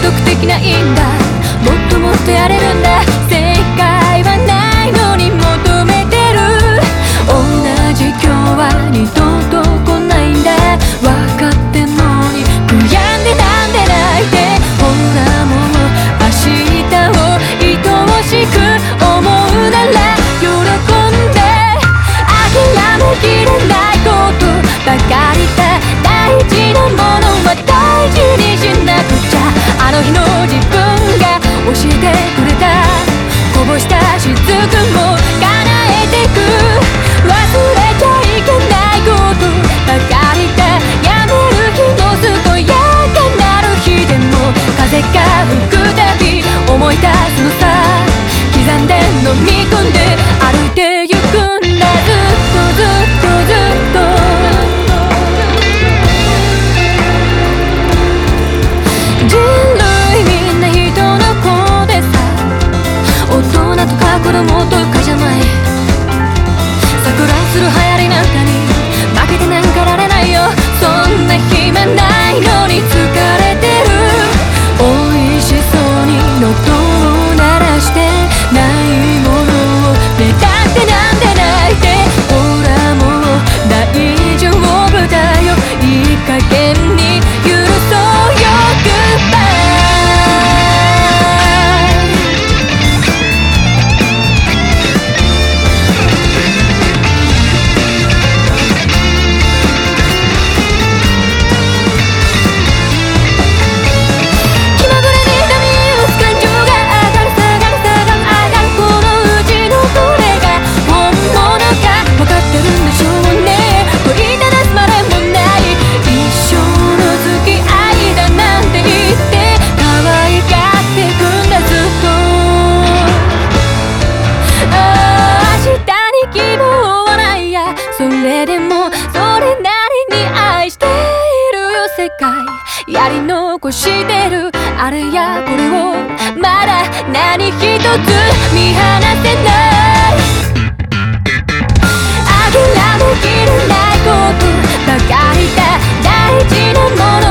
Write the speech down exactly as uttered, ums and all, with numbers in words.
束的ないんだ。もっともっとやれるんだ。正解はないのに求めてる。同じ今日は二度と来ないんだ。分かってんのに悔やんでなんで泣いて。ほらもう明日を愛おしく思うなら喜んで。諦めきれないことばかりだ。大事なものは大事にしなくちゃ。あの日の自分が教えてくれたこぼした雫も叶えてく。忘れちゃいけないことばかりだ。やめる日も健やかなる日でも風が吹くたび思い出すのさ。刻んで飲み込んで歩いてゆくんだ。ずっとずっとずっと人類みんな人の子でさ。大人とか子供とかじゃない。錯乱する流行りなんかに負けてなんかられないよ。そんな暇ないのに疲れてる。美味しそうに喉を鳴らしてないものをねだってなんで泣いて。ほらもう大丈夫だよ。いい加減に許そうよ。グッバイ。気まぐれに波打つ感情が上がる下がる下がる上がる。このうちのどれが本物か分かってるんでしょうね。問いただすまでもない。一生の付き合いだなんて言って可愛がってくんだずっと。ああ明日に希望はないや。それでもそれなりに愛しているよ世界。やり残してるあれやこれをまだ何一つ見放せない。諦めきれないことばかりだ。大事なもの